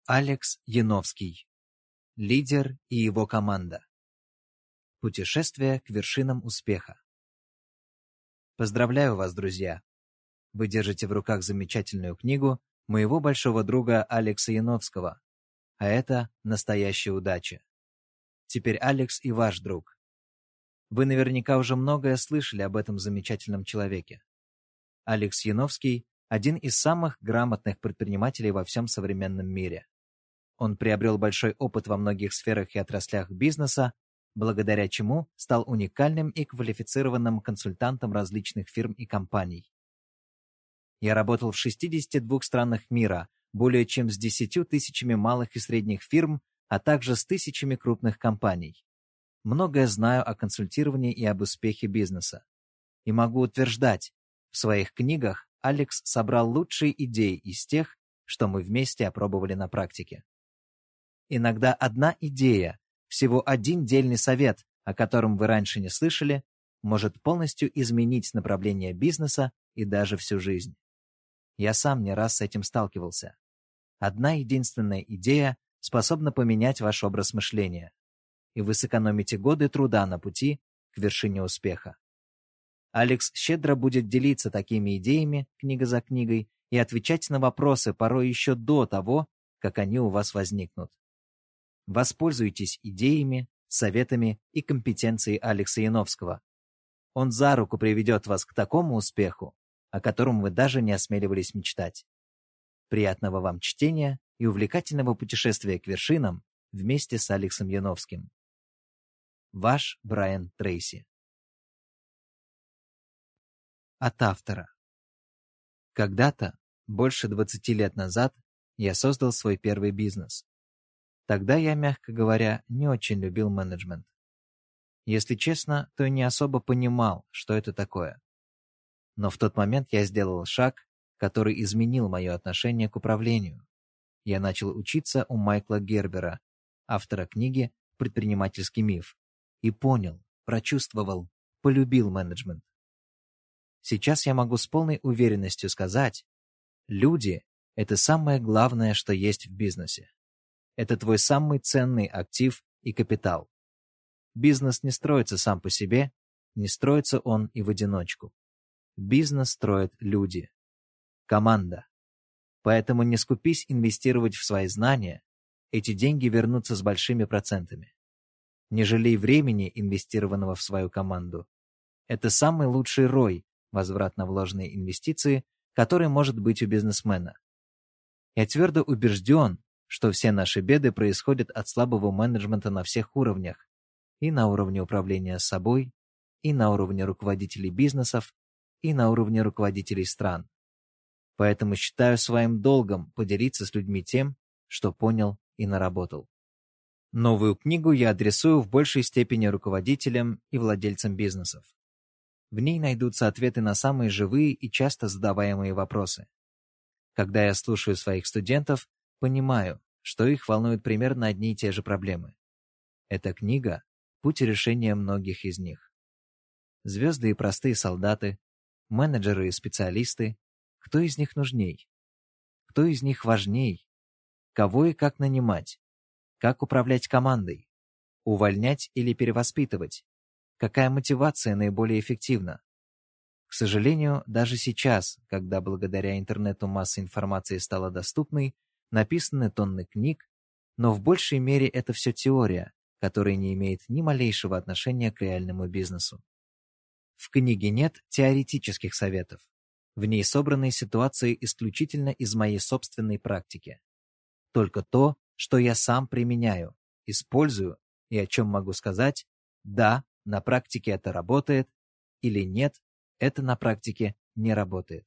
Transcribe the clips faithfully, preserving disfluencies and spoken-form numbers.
Алекс Яновский. Лидер и его команда. Путешествие к вершинам успеха. Поздравляю вас, друзья! Вы держите в руках замечательную книгу моего большого друга Алекса Яновского, а это настоящая удача. Теперь Алекс и ваш друг. Вы наверняка уже многое слышали об этом замечательном человеке. Алекс Яновский – один из самых грамотных предпринимателей во всем современном мире. Он приобрел большой опыт во многих сферах и отраслях бизнеса, благодаря чему стал уникальным и квалифицированным консультантом различных фирм и компаний. Я работал в шестидесяти двух странах мира, более чем с десятью тысячами малых и средних фирм, а также с тысячами крупных компаний. Многое знаю о консультировании и об успехе бизнеса. И могу утверждать, в своих книгах Алекс собрал лучшие идеи из тех, что мы вместе опробовали на практике. Иногда одна идея, всего один дельный совет, о котором вы раньше не слышали, может полностью изменить направление бизнеса и даже всю жизнь. Я сам не раз с этим сталкивался. Одна единственная идея способна поменять ваш образ мышления, и вы сэкономите годы труда на пути к вершине успеха. Алекс щедро будет делиться такими идеями, книга за книгой, и отвечать на вопросы порой еще до того, как они у вас возникнут. Воспользуйтесь идеями, советами и компетенцией Алекса Яновского. Он за руку приведет вас к такому успеху, о котором вы даже не осмеливались мечтать. Приятного вам чтения и увлекательного путешествия к вершинам вместе с Алексом Яновским. Ваш Брайан Трейси. От автора. Когда-то, больше двадцати лет назад, я создал свой первый бизнес. Тогда я, мягко говоря, не очень любил менеджмент. Если честно, то не особо понимал, что это такое. Но в тот момент я сделал шаг, который изменил мое отношение к управлению. Я начал учиться у Майкла Гербера, автора книги «Предпринимательский миф», и понял, прочувствовал, полюбил менеджмент. Сейчас я могу с полной уверенностью сказать, люди – это самое главное, что есть в бизнесе. Это твой самый ценный актив и капитал. Бизнес не строится сам по себе, не строится он и в одиночку. Бизнес строят люди. Команда. Поэтому не скупись инвестировать в свои знания, эти деньги вернутся с большими процентами. Не жалей времени, инвестированного в свою команду. Это самый лучший рой, возврат на вложенные инвестиции, который может быть у бизнесмена. Я твердо убежден, что все наши беды происходят от слабого менеджмента на всех уровнях, и на уровне управления собой, и на уровне руководителей бизнесов, и на уровне руководителей стран. Поэтому считаю своим долгом поделиться с людьми тем, что понял и наработал. Новую книгу я адресую в большей степени руководителям и владельцам бизнесов. В ней найдутся ответы на самые живые и часто задаваемые вопросы. Когда я слушаю своих студентов, понимаю, что их волнуют примерно одни и те же проблемы. Эта книга – путь решения многих из них. Звезды и простые солдаты, менеджеры и специалисты – кто из них нужней? Кто из них важней? Кого и как нанимать? Как управлять командой? Увольнять или перевоспитывать? Какая мотивация наиболее эффективна? К сожалению, даже сейчас, когда благодаря интернету масса информации стала доступной, написаны тонны книг, но в большей мере это все теория, которая не имеет ни малейшего отношения к реальному бизнесу. В книге нет теоретических советов. В ней собраны ситуации исключительно из моей собственной практики. Только то, что я сам применяю, использую и о чем могу сказать, да, на практике это работает, или нет, это на практике не работает.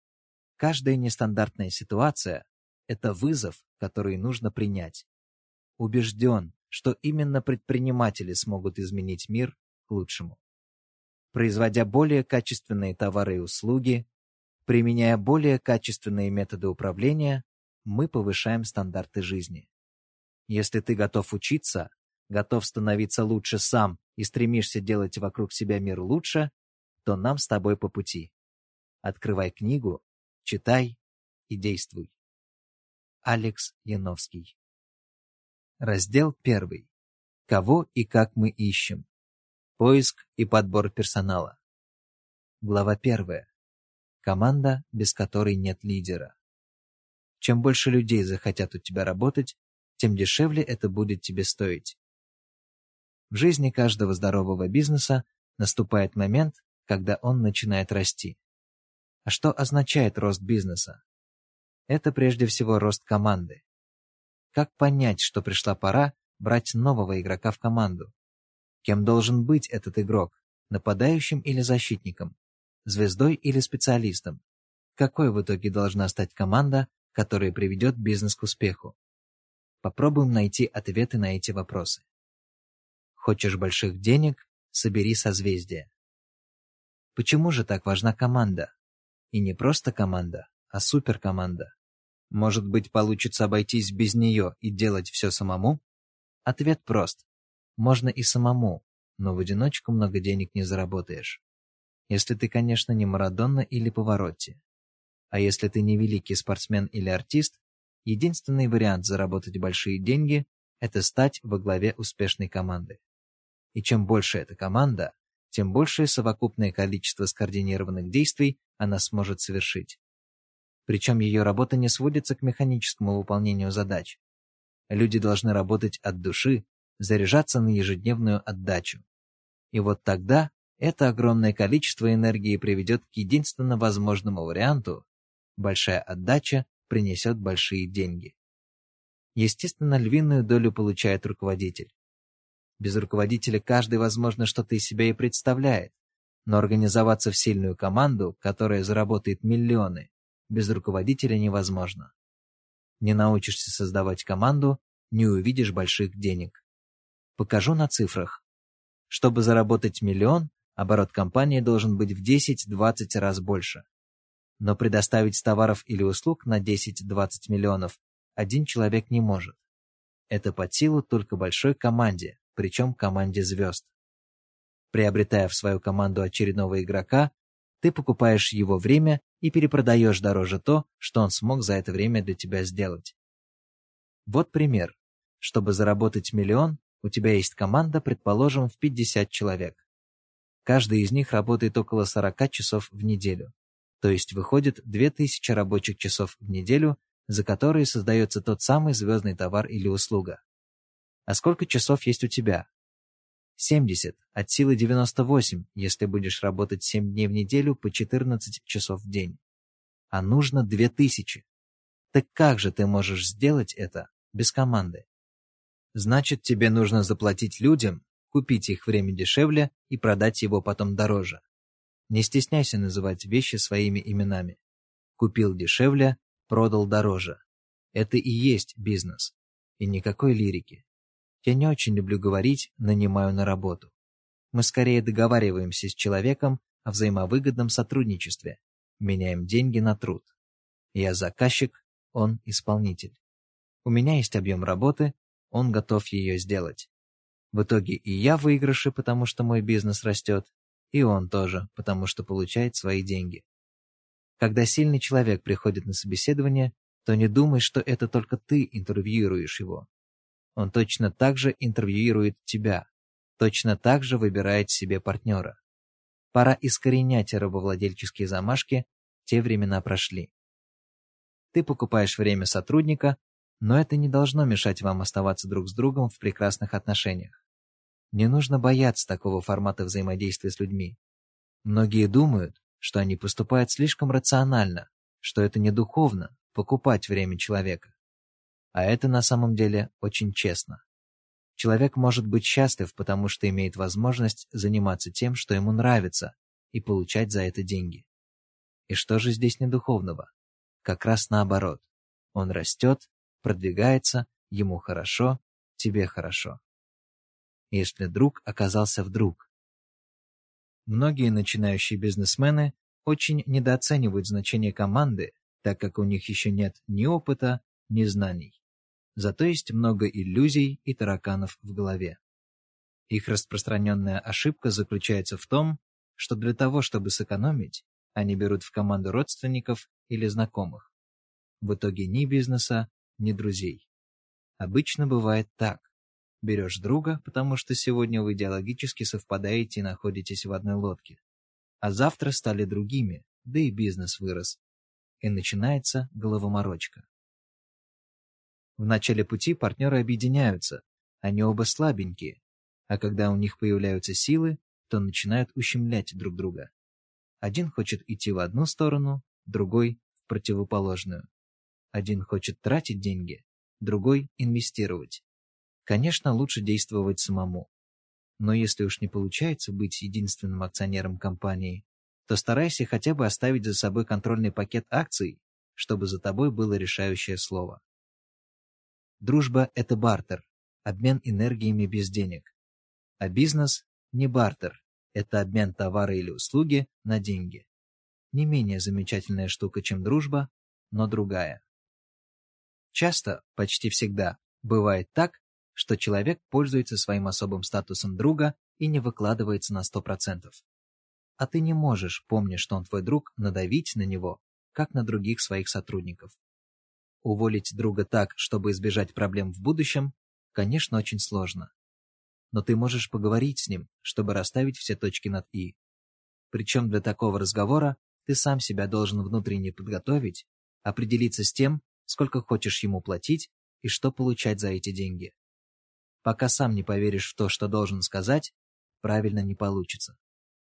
Каждая нестандартная ситуация – это вызов, который нужно принять. Убежден, что именно предприниматели смогут изменить мир к лучшему. Производя более качественные товары и услуги, применяя более качественные методы управления, мы повышаем стандарты жизни. Если ты готов учиться, готов становиться лучше сам и стремишься делать вокруг себя мир лучше, то нам с тобой по пути. Открывай книгу, читай и действуй. Алекс Яновский. Раздел первый. Кого и как мы ищем? Поиск и подбор персонала. Глава первая. Команда, без которой нет лидера. Чем больше людей захотят у тебя работать, тем дешевле это будет тебе стоить. В жизни каждого здорового бизнеса наступает момент, когда он начинает расти. А что означает рост бизнеса? Это прежде всего рост команды. Как понять, что пришла пора брать нового игрока в команду? Кем должен быть этот игрок? Нападающим или защитником? Звездой или специалистом? Какой в итоге должна стать команда, которая приведет бизнес к успеху? Попробуем найти ответы на эти вопросы. Хочешь больших денег? Собери созвездие. Почему же так важна команда? И не просто команда, а суперкоманда. Может быть, получится обойтись без нее и делать все самому? Ответ прост. Можно и самому, но в одиночку много денег не заработаешь. Если ты, конечно, не Марадона или Паваротти. А если ты не великий спортсмен или артист, единственный вариант заработать большие деньги – это стать во главе успешной команды. И чем больше эта команда, тем большее совокупное количество скоординированных действий она сможет совершить. Причем ее работа не сводится к механическому выполнению задач. Люди должны работать от души, заряжаться на ежедневную отдачу. И вот тогда это огромное количество энергии приведет к единственно возможному варианту – большая отдача принесет большие деньги. Естественно, львиную долю получает руководитель. Без руководителя каждый, возможно, что-то из себя и представляет, но организоваться в сильную команду, которая заработает миллионы, без руководителя невозможно. Не научишься создавать команду, не увидишь больших денег. Покажу на цифрах. Чтобы заработать миллион, оборот компании должен быть в десять-двадцать раз больше. Но предоставить товаров или услуг на десять-двадцать миллионов один человек не может. Это под силу только большой команде, причем команде звезд. Приобретая в свою команду очередного игрока, ты покупаешь его время и перепродаешь дороже то, что он смог за это время для тебя сделать. Вот пример. Чтобы заработать миллион, у тебя есть команда, предположим, в пятьдесят человек. Каждый из них работает около сорок часов в неделю. То есть выходит две тысячи рабочих часов в неделю, за которые создается тот самый звездный товар или услуга. А сколько часов есть у тебя? семьдесят, от силы девяносто восемь, если будешь работать семь дней в неделю по четырнадцать часов в день. А нужно две тысячи. Так как же ты можешь сделать это без команды? Значит, тебе нужно заплатить людям, купить их время дешевле и продать его потом дороже. Не стесняйся называть вещи своими именами. Купил дешевле, продал дороже. Это и есть бизнес. И никакой лирики. Я не очень люблю говорить «нанимаю на работу». Мы скорее договариваемся с человеком о взаимовыгодном сотрудничестве, меняем деньги на труд. Я заказчик, он исполнитель. У меня есть объем работы, он готов ее сделать. В итоге и я в выигрыше, потому что мой бизнес растет, и он тоже, потому что получает свои деньги. Когда сильный человек приходит на собеседование, то не думай, что это только ты интервьюируешь его. Он точно так же интервьюирует тебя, точно так же выбирает себе партнера. Пора искоренять рабовладельческие замашки, те времена прошли. Ты покупаешь время сотрудника, но это не должно мешать вам оставаться друг с другом в прекрасных отношениях. Не нужно бояться такого формата взаимодействия с людьми. Многие думают, что они поступают слишком рационально, что это не духовно – покупать время человека. А это на самом деле очень честно. Человек может быть счастлив, потому что имеет возможность заниматься тем, что ему нравится, и получать за это деньги. И что же здесь недуховного? Как раз наоборот. Он растет, продвигается, ему хорошо, тебе хорошо. Если друг оказался вдруг. Многие начинающие бизнесмены очень недооценивают значение команды, так как у них еще нет ни опыта, ни знаний. Зато есть много иллюзий и тараканов в голове. Их распространенная ошибка заключается в том, что для того, чтобы сэкономить, они берут в команду родственников или знакомых. В итоге ни бизнеса, ни друзей. Обычно бывает так. Берешь друга, потому что сегодня вы идеологически совпадаете и находитесь в одной лодке. А завтра стали другими, да и бизнес вырос. И начинается головоморочка. В начале пути партнеры объединяются, они оба слабенькие, а когда у них появляются силы, то начинают ущемлять друг друга. Один хочет идти в одну сторону, другой – в противоположную. Один хочет тратить деньги, другой – инвестировать. Конечно, лучше действовать самому. Но если уж не получается быть единственным акционером компании, то старайся хотя бы оставить за собой контрольный пакет акций, чтобы за тобой было решающее слово. Дружба – это бартер, обмен энергиями без денег. А бизнес – не бартер, это обмен товара или услуги на деньги. Не менее замечательная штука, чем дружба, но другая. Часто, почти всегда, бывает так, что человек пользуется своим особым статусом друга и не выкладывается на сто процентов. А ты не можешь, помня, что он твой друг, надавить на него, как на других своих сотрудников. Уволить друга так, чтобы избежать проблем в будущем, конечно, очень сложно. Но ты можешь поговорить с ним, чтобы расставить все точки над «и». Причем для такого разговора ты сам себя должен внутренне подготовить, определиться с тем, сколько хочешь ему платить и что получать за эти деньги. Пока сам не поверишь в то, что должен сказать, правильно не получится.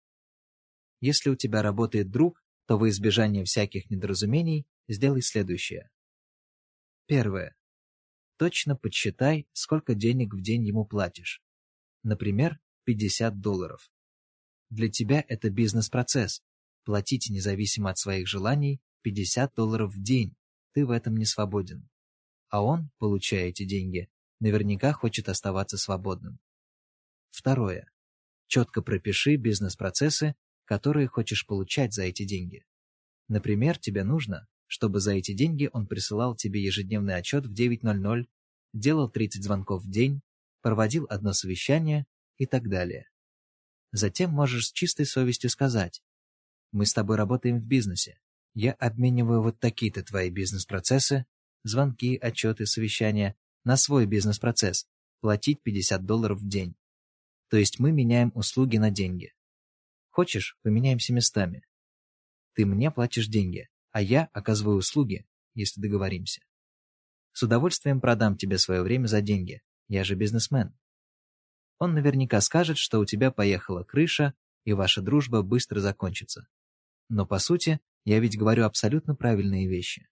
Если у тебя работает друг, то во избежание всяких недоразумений сделай следующее. Первое. Точно подсчитай, сколько денег в день ему платишь. Например, пятьдесят долларов. Для тебя это бизнес-процесс. Платить независимо от своих желаний пятьдесят долларов в день. Ты в этом не свободен. А он, получая эти деньги, наверняка хочет оставаться свободным. Второе. Четко пропиши бизнес-процессы, которые хочешь получать за эти деньги. Например, тебе нужно, чтобы за эти деньги он присылал тебе ежедневный отчет в девять ноль ноль, делал тридцать звонков в день, проводил одно совещание и так далее. Затем можешь с чистой совестью сказать: «Мы с тобой работаем в бизнесе. Я обмениваю вот такие-то твои бизнес-процессы, звонки, отчеты, совещания, на свой бизнес-процесс, платить пятьдесят долларов в день. То есть мы меняем услуги на деньги. Хочешь, поменяемся местами. Ты мне платишь деньги, а я оказываю услуги, если договоримся. С удовольствием продам тебе свое время за деньги, я же бизнесмен». Он наверняка скажет, что у тебя поехала крыша, и ваша дружба быстро закончится. Но по сути, я ведь говорю абсолютно правильные вещи.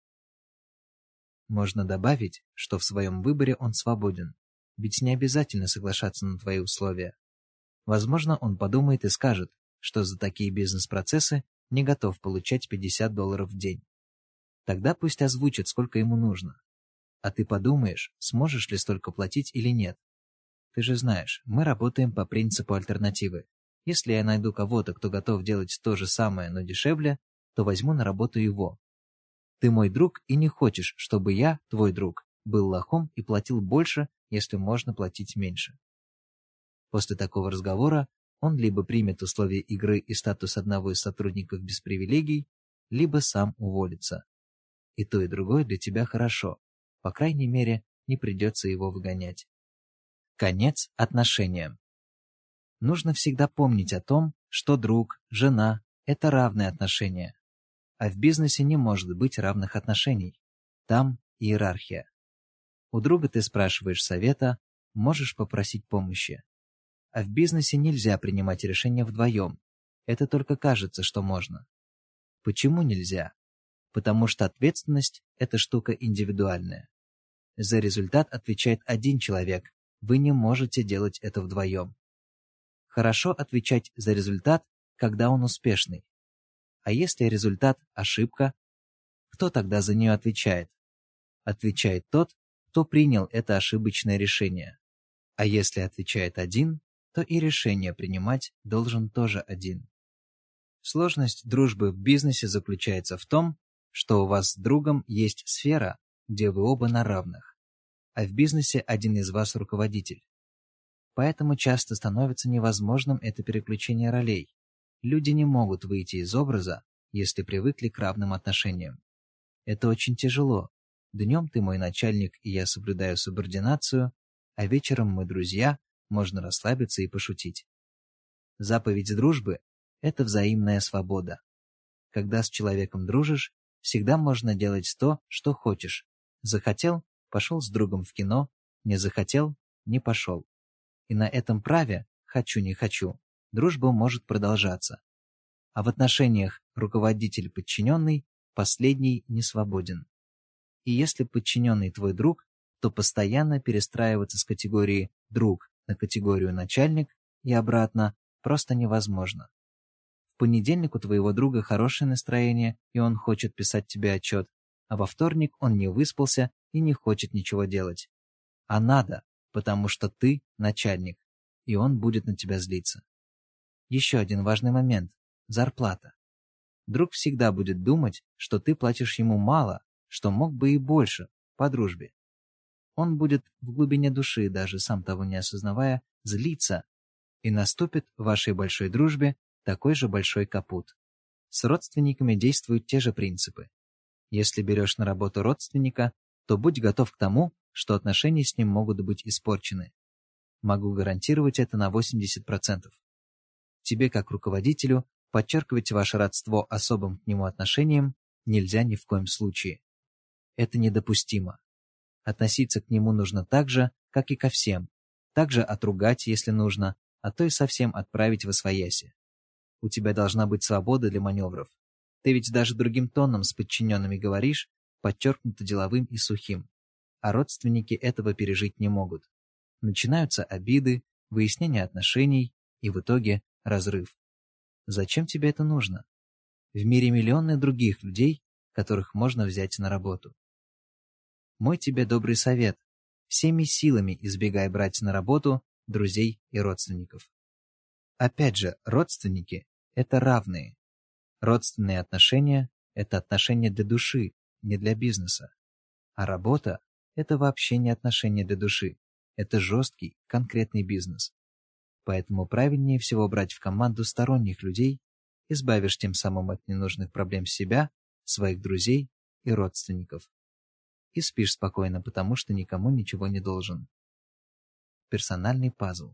Можно добавить, что в своем выборе он свободен, ведь не обязательно соглашаться на твои условия. Возможно, он подумает и скажет, что за такие бизнес-процессы не готов получать пятьдесят долларов в день. Тогда пусть озвучит, сколько ему нужно. А ты подумаешь, сможешь ли столько платить или нет. Ты же знаешь, мы работаем по принципу альтернативы. Если я найду кого-то, кто готов делать то же самое, но дешевле, то возьму на работу его. Ты мой друг и не хочешь, чтобы я, твой друг, был лохом и платил больше, если можно платить меньше. После такого разговора он либо примет условия игры и статус одного из сотрудников без привилегий, либо сам уволится. И то, и другое для тебя хорошо. По крайней мере, не придется его выгонять. Конец отношениям. Нужно всегда помнить о том, что друг, жена – это равные отношения. А в бизнесе не может быть равных отношений. Там иерархия. У друга ты спрашиваешь совета, можешь попросить помощи. А в бизнесе нельзя принимать решения вдвоем. Это только кажется, что можно. Почему нельзя? Потому что ответственность – это штука индивидуальная. За результат отвечает один человек. Вы не можете делать это вдвоем. Хорошо отвечать за результат, когда он успешный. А если результат – ошибка, кто тогда за нее отвечает? Отвечает тот, кто принял это ошибочное решение. А если отвечает один, то и решение принимать должен тоже один. Сложность дружбы в бизнесе заключается в том, что у вас с другом есть сфера, где вы оба на равных, а в бизнесе один из вас руководитель. Поэтому часто становится невозможным это переключение ролей. Люди не могут выйти из образа, если привыкли к равным отношениям. Это очень тяжело, Днем ты мой начальник, и я соблюдаю субординацию, а вечером мы друзья, можно расслабиться и пошутить. Заповедь дружбы – это взаимная свобода. Когда с человеком дружишь, всегда можно делать то, что хочешь. Захотел – пошел с другом в кино, не захотел – не пошел. И на этом праве «хочу-не хочу» дружба может продолжаться. А в отношениях руководитель-подчиненный последний не свободен. И если подчиненный твой друг, то постоянно перестраиваться с категории «друг» на категорию «начальник» и обратно просто невозможно. В понедельник у твоего друга хорошее настроение, и он хочет писать тебе отчет, а во вторник он не выспался и не хочет ничего делать. А надо, потому что ты начальник, и он будет на тебя злиться. Еще один важный момент – зарплата. Друг всегда будет думать, что ты платишь ему мало, что мог бы и больше, по дружбе. Он будет в глубине души, даже сам того не осознавая, злиться, и наступит в вашей большой дружбе такой же большой капут. С родственниками действуют те же принципы. Если берешь на работу родственника, то будь готов к тому, что отношения с ним могут быть испорчены. Могу гарантировать это на восемьдесят процентов. Тебе, как руководителю, подчеркивать ваше родство особым к нему отношением нельзя ни в коем случае. Это недопустимо. Относиться к нему нужно так же, как и ко всем. Также отругать, если нужно, а то и совсем отправить восвояси. У тебя должна быть свобода для маневров. Ты ведь даже другим тоном с подчиненными говоришь, подчеркнуто деловым и сухим. А родственники этого пережить не могут. Начинаются обиды, выяснение отношений и в итоге разрыв. Зачем тебе это нужно? В мире миллионы других людей, которых можно взять на работу. Мой тебе добрый совет. Всеми силами избегай брать на работу друзей и родственников. Опять же, родственники – это равные. Родственные отношения – это отношения для души, не для бизнеса. А работа – это вообще не отношения для души. Это жесткий, конкретный бизнес. Поэтому правильнее всего брать в команду сторонних людей, избавишь тем самым от ненужных проблем себя, своих друзей и родственников. И спишь спокойно, потому что никому ничего не должен. Персональный пазл.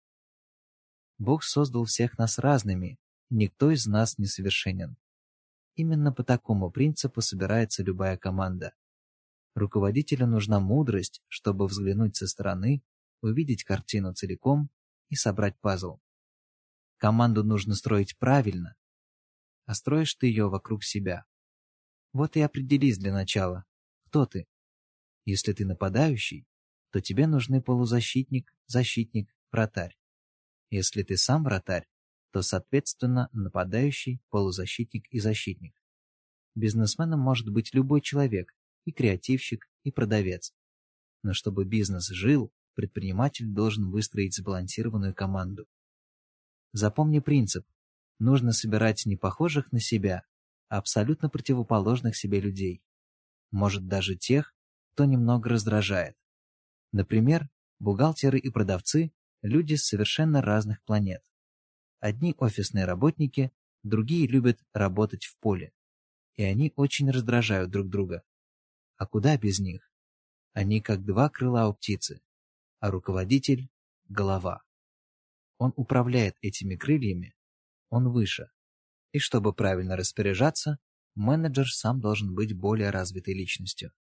Бог создал всех нас разными, и никто из нас не совершенен. Именно по такому принципу собирается любая команда. Руководителю нужна мудрость, чтобы взглянуть со стороны, увидеть картину целиком и собрать пазл. Команду нужно строить правильно, а строишь ты ее вокруг себя. Вот и определись для начала, кто ты. Если ты нападающий, то тебе нужны полузащитник, защитник, вратарь. Если ты сам вратарь, то, соответственно, нападающий, полузащитник и защитник. Бизнесменом может быть любой человек, и креативщик, и продавец. Но чтобы бизнес жил, предприниматель должен выстроить сбалансированную команду. Запомни принцип. Нужно собирать не похожих на себя, а абсолютно противоположных себе людей. Может, даже тех, кто немного раздражает. Например, бухгалтеры и продавцы – люди с совершенно разных планет. Одни офисные работники, другие любят работать в поле. И они очень раздражают друг друга. А куда без них? Они как два крыла у птицы, а руководитель – голова. Он управляет этими крыльями, он выше. И чтобы правильно распоряжаться, менеджер сам должен быть более развитой личностью.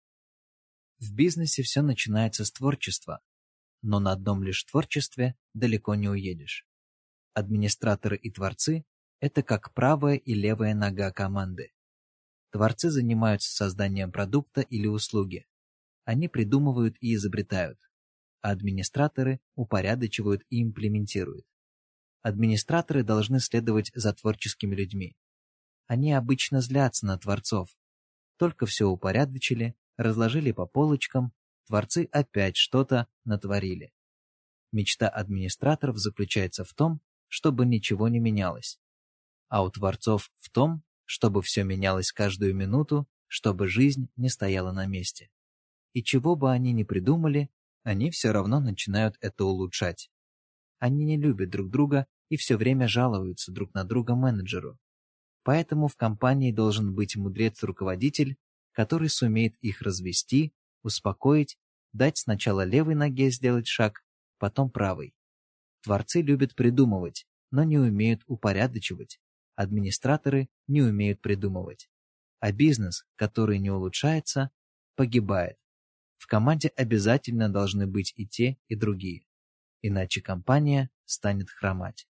В бизнесе все начинается с творчества, но на одном лишь творчестве далеко не уедешь. Администраторы и творцы – это как правая и левая нога команды. Творцы занимаются созданием продукта или услуги. Они придумывают и изобретают, а администраторы упорядочивают и имплементируют. Администраторы должны следовать за творческими людьми. Они обычно злятся на творцов. Только все упорядочили, разложили по полочкам, творцы опять что-то натворили. Мечта администраторов заключается в том, чтобы ничего не менялось. А у творцов в том, чтобы все менялось каждую минуту, чтобы жизнь не стояла на месте. И чего бы они ни придумали, они все равно начинают это улучшать. Они не любят друг друга и все время жалуются друг на друга менеджеру. Поэтому в компании должен быть мудрец-руководитель, который сумеет их развести, успокоить, дать сначала левой ноге сделать шаг, потом правой. Творцы любят придумывать, но не умеют упорядочивать. Администраторы не умеют придумывать. А бизнес, который не улучшается, погибает. В команде обязательно должны быть и те, и другие. Иначе компания станет хромать.